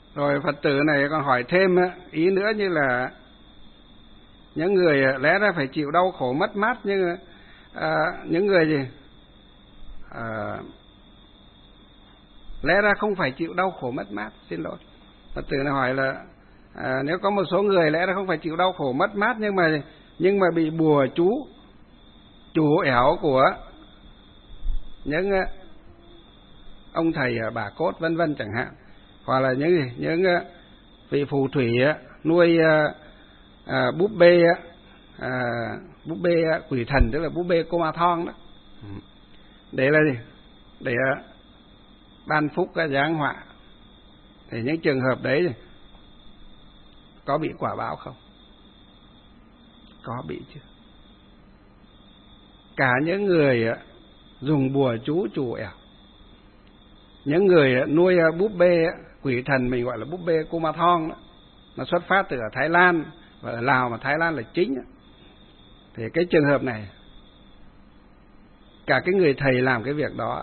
Rồi Phật tử này còn hỏi thêm ý nữa, như là những người lẽ ra phải chịu đau khổ mất mát, nhưng những người gì lẽ ra không phải chịu đau khổ mất mát. Xin lỗi, Phật tử này hỏi là nếu có một số người lẽ ra không phải chịu đau khổ mất mát, nhưng mà bị bùa chú chủ ẻo của những ông thầy bà cốt vân vân chẳng hạn, hoặc là những vị phù thủy nuôi búp bê quỷ thần, tức là búp bê cô ma thong đó, để là gì? Để ban phúc giáng họa. Thì những trường hợp đấy có bị quả báo không? Có bị chứ. Cả những người dùng bùa chú chủ ẻo, những người nuôi búp bê quỷ thần, mình gọi là búp bê cô ma thong đó, nó xuất phát từ ở Thái Lan, và ở Lào, mà Thái Lan là chính đó. Thì cái trường hợp này, cả cái người thầy làm cái việc đó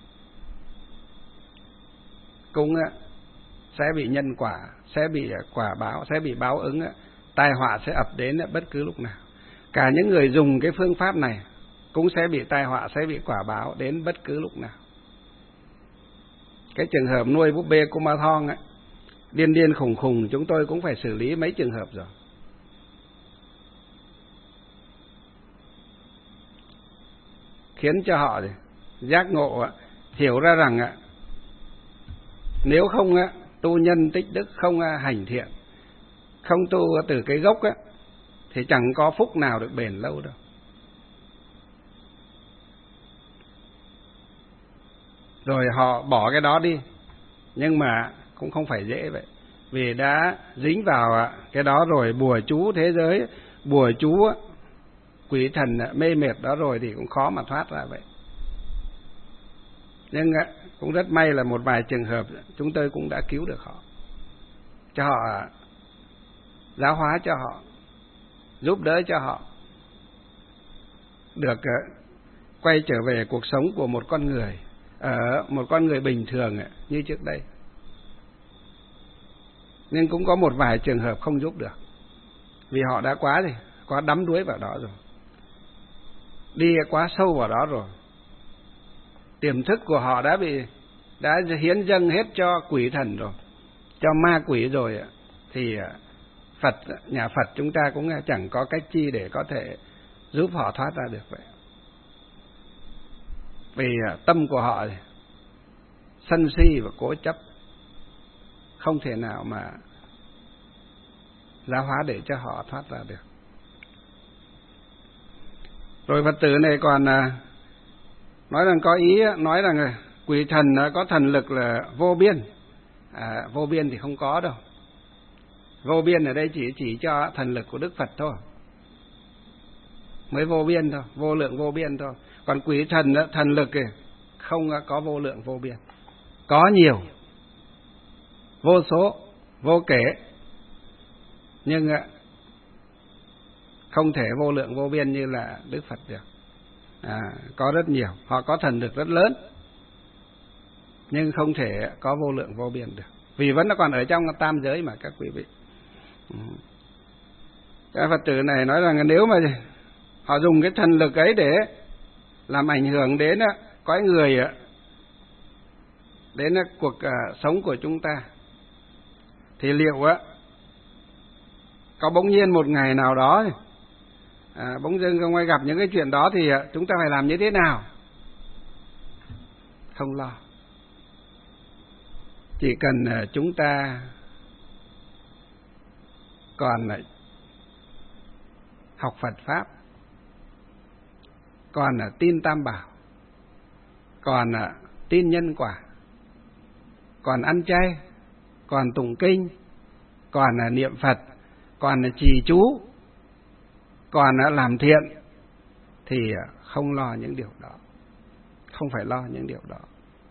cũng sẽ bị nhân quả, sẽ bị quả báo, sẽ bị báo ứng, tai họa sẽ ập đến bất cứ lúc nào. Cả những người dùng cái phương pháp này cũng sẽ bị tai họa, sẽ bị quả báo đến bất cứ lúc nào. Cái trường hợp nuôi búp bê cô ma thong điên khùng khùng, chúng tôi cũng phải xử lý mấy trường hợp rồi. Khiến cho họ giác ngộ, hiểu ra rằng nếu không tu nhân tích đức, không hành thiện, không tu từ cái gốc thì chẳng có phúc nào được bền lâu đâu. Rồi họ bỏ cái đó đi, nhưng mà cũng không phải dễ vậy, vì đã dính vào cái đó rồi, bùa chú thế giới, bùa chú quỷ thần mê mệt đó rồi, thì cũng khó mà thoát ra vậy. Nhưng cũng rất may là một vài trường hợp chúng tôi cũng đã cứu được họ, cho họ giáo hóa, cho họ giúp đỡ, cho họ được quay trở về cuộc sống của một con người, một con người bình thường như trước đây. Nhưng cũng có một vài trường hợp không giúp được, vì họ đã quá đắm đuối vào đó rồi, đi quá sâu vào đó rồi. Tiềm thức của họ đã hiến dâng hết cho quỷ thần rồi, cho ma quỷ rồi, thì nhà Phật chúng ta cũng chẳng có cách chi để có thể giúp họ thoát ra được vậy. Vì tâm của họ sân si và cố chấp, không thể nào mà giáo hóa để cho họ thoát ra được. Rồi Phật tử này còn nói rằng có ý nói rằng quỷ thần có thần lực là vô biên. Vô biên thì không có đâu. Vô biên ở đây chỉ cho thần lực của Đức Phật thôi, mới vô biên thôi, vô lượng vô biên thôi. Còn quỷ thần lực thì không có vô lượng vô biên, có nhiều, vô số, vô kể, nhưng không thể vô lượng vô biên như là Đức Phật được. Có rất nhiều, họ có thần lực rất lớn, nhưng không thể có vô lượng vô biên được, vì vẫn còn ở trong tam giới mà các quý vị. Các Phật tử này nói rằng nếu mà họ dùng cái thần lực ấy để làm ảnh hưởng đến cõi người, đến cuộc sống của chúng ta, thì liệu có bỗng nhiên một ngày nào đó bỗng dưng không ai gặp những cái chuyện đó, thì chúng ta phải làm như thế nào? Không lo. Chỉ cần chúng ta còn học Phật Pháp, còn tin Tam Bảo, còn tin nhân quả, còn ăn chay, còn tụng kinh, còn niệm Phật, còn trì chú, còn làm thiện, thì không lo những điều đó, không phải lo những điều đó.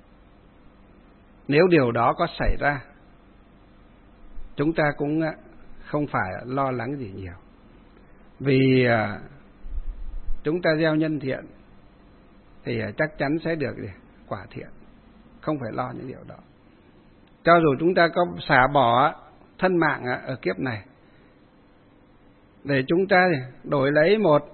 Nếu điều đó có xảy ra, chúng ta cũng không phải lo lắng gì nhiều, vì chúng ta gieo nhân thiện thì chắc chắn sẽ được quả thiện, không phải lo những điều đó. cho dù chúng ta có xả bỏ thân mạng ở kiếp này, để chúng ta đổi lấy một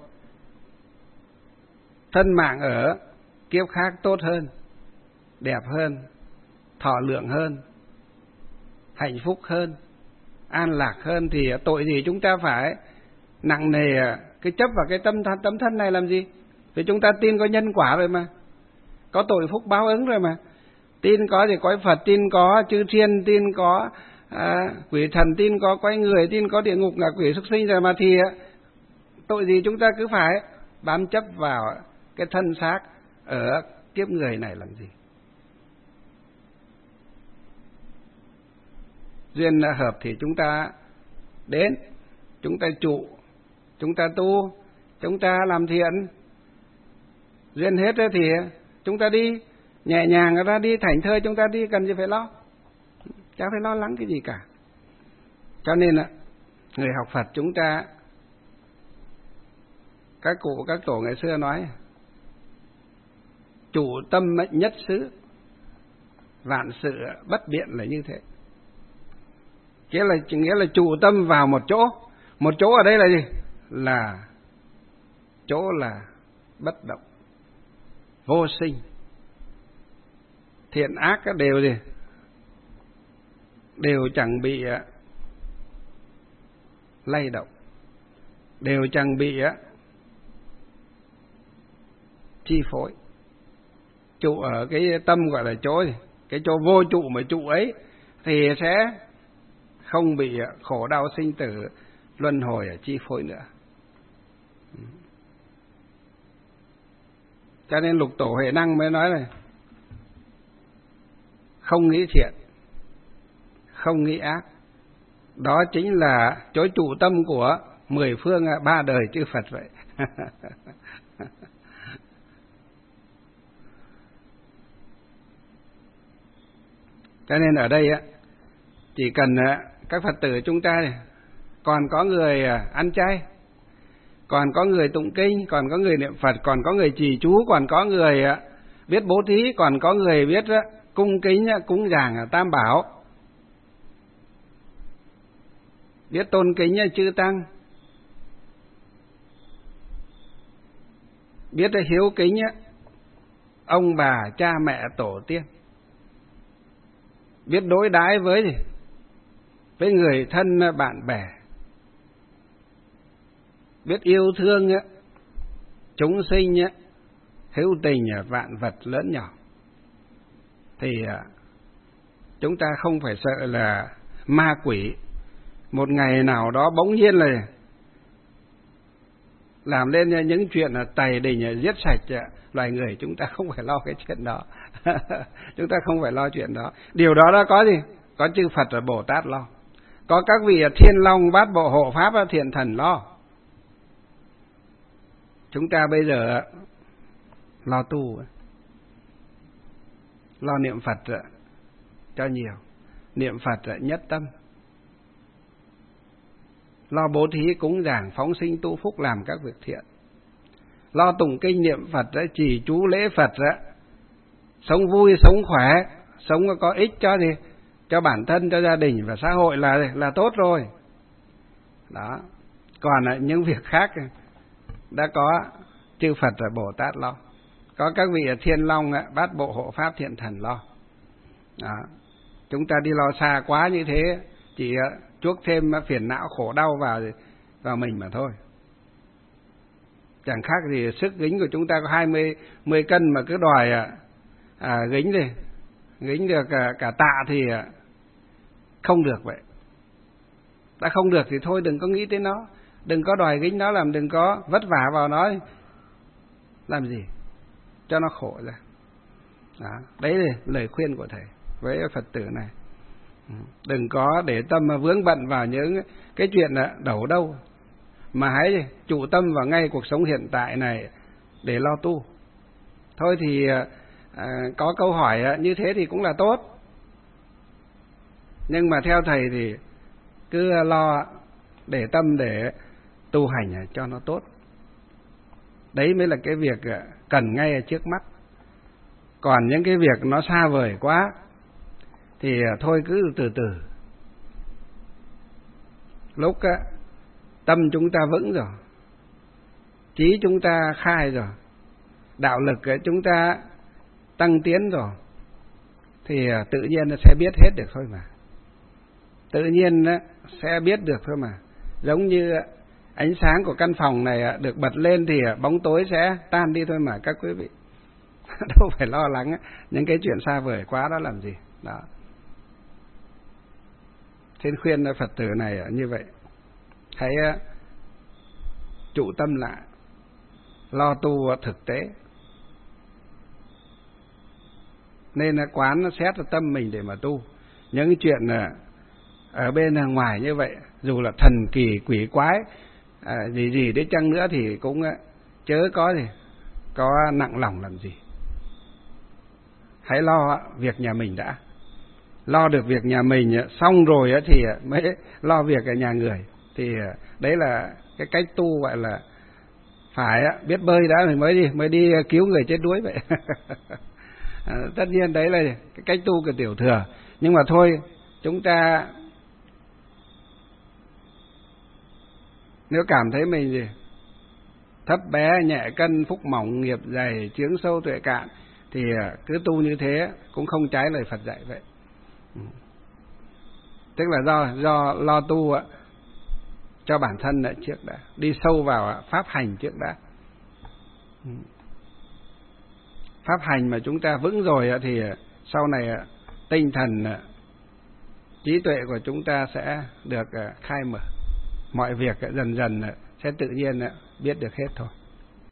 thân mạng ở kiếp khác tốt hơn, đẹp hơn, thọ lượng hơn, hạnh phúc hơn, an lạc hơn, thì tội gì chúng ta phải nặng nề cái chấp vào cái tấm thân này làm gì? Vì chúng ta tin có nhân quả rồi mà, có tội phúc báo ứng rồi mà, tin có thì cõi Phật, tin có chư thiên, tin có quỷ thần, tin có cõi người, tin có địa ngục, ngạ quỷ, súc sinh rồi mà, thì tội gì chúng ta cứ phải bám chấp vào cái thân xác ở kiếp người này làm gì? Duyên hợp thì chúng ta đến, chúng ta trụ, chúng ta tu, chúng ta làm thiện. Duyên hết thì chúng ta đi nhẹ nhàng, ra đi thảnh thơi, chúng ta đi, cần gì phải lo, chả phải lo lắng cái gì cả. Cho nên người học Phật chúng ta, các cụ các tổ ngày xưa nói chủ tâm nhất xứ, vạn sự bất biện là như thế. Nghĩa là chủ tâm vào một chỗ ở đây là gì? Là chỗ là bất động, vô sinh, thiện ác đều gì? Đều chẳng bị lay động, đều chẳng bị chi phối. Trụ ở cái tâm gọi là chỗ gì? Cái chỗ vô trụ mà trụ ấy thì sẽ không bị khổ đau sinh tử luân hồi chi phối nữa. Cho nên Lục Tổ Huệ Năng mới nói này: không nghĩ thiện, không nghĩ ác, đó chính là chỗ trụ tâm của 10 phương 3 đời chư Phật vậy. Cho nên ở đây chỉ cần các Phật tử chúng ta còn có người ăn chay, còn có người tụng kinh, còn có người niệm Phật, còn có người trì chú, còn có người biết bố thí, còn có người biết cung kính cúng dường Tam Bảo, biết tôn kính chư tăng, biết hiếu kính ông bà cha mẹ tổ tiên, biết đối đãi với người thân bạn bè, biết yêu thương chúng sinh, hữu tình vạn vật lớn nhỏ, thì chúng ta không phải sợ là ma quỷ một ngày nào đó bỗng nhiên là làm lên những chuyện tày đình giết sạch loài người. Chúng ta không phải lo cái chuyện đó. Chúng ta không phải lo chuyện đó. Điều đó đã có gì? Có chư Phật và Bồ Tát lo, có các vị Thiên Long Bát Bộ Hộ Pháp Thiện Thần lo. Chúng ta bây giờ lo tu, lo niệm Phật cho nhiều, niệm Phật nhất tâm, lo bố thí cúng dường phóng sinh tu phúc làm các việc thiện, lo tụng kinh niệm Phật, trì chú lễ Phật, sống vui sống khỏe, sống có ích cho gì, cho bản thân, cho gia đình và xã hội là tốt rồi. Đó. Còn những việc khác đã có chư Phật và Bồ Tát lo, có các vị Thiên Long Bát Bộ Hộ Pháp Thiện Thần lo. Đó. Chúng ta đi lo xa quá như thế chỉ chuốc thêm phiền não khổ đau vào mình mà thôi. Chẳng khác gì sức gính của chúng ta có 20 cân mà cứ đòi gính được cả tạ thì không được vậy. Đã không được thì thôi đừng có nghĩ tới nó, đừng có đòi gính nó, đừng có vất vả vào nó, làm gì cho nó khổ ra. Đó. Đấy là lời khuyên của thầy với Phật tử này. Đừng có để tâm mà vướng bận vào những cái chuyện đầu đâu, mà hãy trụ tâm vào ngay cuộc sống hiện tại này để lo tu. Thôi thì có câu hỏi như thế thì cũng là tốt, nhưng mà theo thầy thì cứ lo để tâm để tu hành cho nó tốt. Đấy mới là cái việc cần ngay ở trước mắt. Còn những cái việc nó xa vời quá thì thôi cứ từ từ. Lúc tâm chúng ta vững rồi, trí chúng ta khai rồi, đạo lực chúng ta tăng tiến rồi, thì tự nhiên nó sẽ biết hết được thôi mà. Tự nhiên sẽ biết được thôi mà. Giống như ánh sáng của căn phòng này được bật lên thì bóng tối sẽ tan đi thôi mà các quý vị. Đâu phải lo lắng những cái chuyện xa vời quá đó làm gì. Đó. Xin khuyên Phật tử này như vậy. Hãy trụ tâm lại, lo tu thực tế. Nên quán xét tâm mình để mà tu. Những cái chuyện ở bên ngoài như vậy, dù là thần kỳ quỷ quái gì đấy chăng nữa thì cũng chớ có nặng lòng làm gì. Hãy lo việc nhà mình đã. Lo được việc nhà mình xong rồi thì mới lo việc ở nhà người. Thì đấy là cái cách tu gọi là phải biết bơi đã rồi mới đi cứu người chết đuối vậy. Tất nhiên đấy là cái cách tu của tiểu thừa. Nhưng mà thôi, chúng ta nếu cảm thấy mình thấp bé, nhẹ cân, phúc mỏng, nghiệp dày, chướng sâu, tuệ cạn thì cứ tu như thế cũng không trái lời Phật dạy vậy. Tức là do lo tu cho bản thân trước đã, đi sâu vào pháp hành trước đã. Pháp hành mà chúng ta vững rồi thì sau này tinh thần, trí tuệ của chúng ta sẽ được khai mở. Mọi việc dần dần sẽ tự nhiên biết được hết thôi.